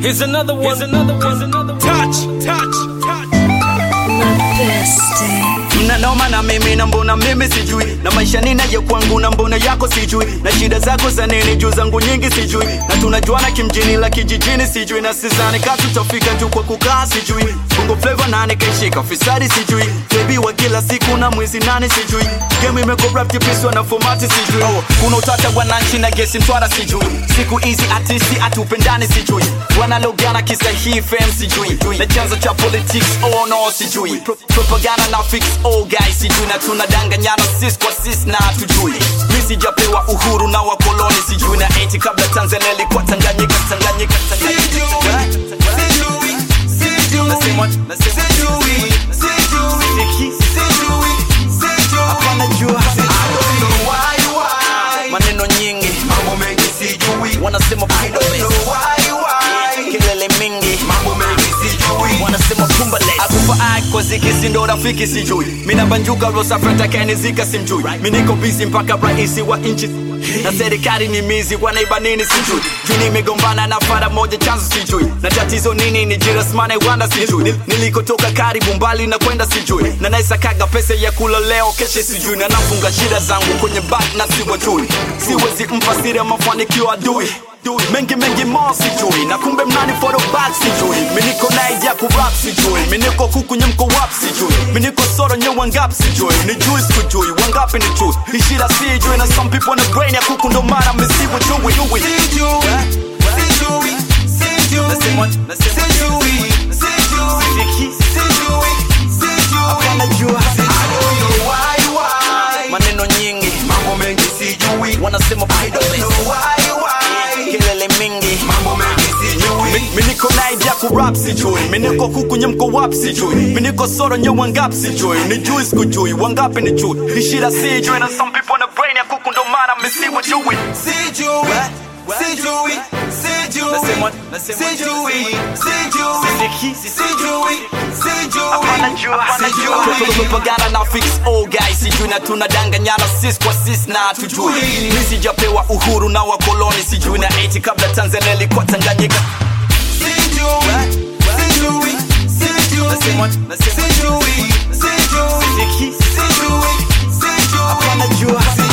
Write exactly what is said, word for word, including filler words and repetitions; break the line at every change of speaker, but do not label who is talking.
Here's another one. Here's another one. Here's another one. Touch, touch, touch.
Mnanoma na mimi na mbona mimi sijui, na maisha ninayo kwangu na mbona yako sijui, na shida zako za nini juu zangu nyingi sijui, na tunajuana kimjini la kijijini sijui, na sizani katu tutafika tu kwa kukaa sijui, Bongo Flava nane kaishika fisadi sijui, baby wa kila siku na mwezi nane sijui, game imecorrupt piswa na formati sijui, oh, kuna utata wananchi na gesi mtwara sijui, siku easy artisti atupendani sijui, wanalogana kisa hii fame sijui, na chanzo cha politics oh no sijui, Pro propaganda na fix all guys sijui, na tunadanganyana sis kwa sis na tujui, misi japewa uhuru na wakoloni sijui, na eti kabla Tanzania ilikuwa Tanganyika Tanganyika Tanganyika sijui, sijui, sijui, nasema sijui, sijui, sijui, sijui, hapana jua why why, maneno nyingi mambo mengi sijui, wanasema idolist why why, kelele mingi mambo mengi sijui, wanasema kumbale akufa act kwa ziki sindo rafiki sijui, mina banjuka rosa frata kani zika simjui, miniko busy mpaka raisi wa inchi, na serikali ni mizi wanaiba nini sijui, juni migombana na fara moja chanzo sijui, na tatizo nini ni jiras mane wanda sijui, nilikotoka karibu mbali na kwenda sijui, na naisa kaga pesa ya kula leo keshe sijui, na nafunga shida zangu kwenye back na siwa jui, siwezi mpasiri ya mafanikio adui, mengi mengi mo sijui, na kumbe mnani for the back sijui, miniko na idea kurap sijui, miniko kuku nyemko wap sijui, miniko soro nye wangap sijui, ni juice kujui, wangapi ni juice, ishira sijui, na some people na brain ya kuku ndo mara mesibu jui, jui sijui, sijui, sijui, nasema, nasema sijui, sijui, sijui, sijui, hapana jua sijui, why why, maneno nyingi mambo mengi sijui, wanasema idolist why why, kelele mingi mambo mengi sijui, miniko na idea kurap sijui, miniko kuku nyemko wap sijui, miniko soro nye wangap sijui, ni juice kujui, wangapi ni juice, ishira sijui, na some people na brain ya kuku ndo mara mesibu jui, sijui, sijui, sijui, nasema, nasema sijui, sijui, sijui, sijui, hapana jua, hapana jua, propaganda na fix all guys sijui, na tunadanganyana sis kwa sis na tujui, misi japewa uhuru na wakoloni sijui, na eti kabla Tanzania ilikuwa Tanganyika sijui, sijui, sijui, nasema, nasema sijui, sijui, sijui, sijui, hapana jua.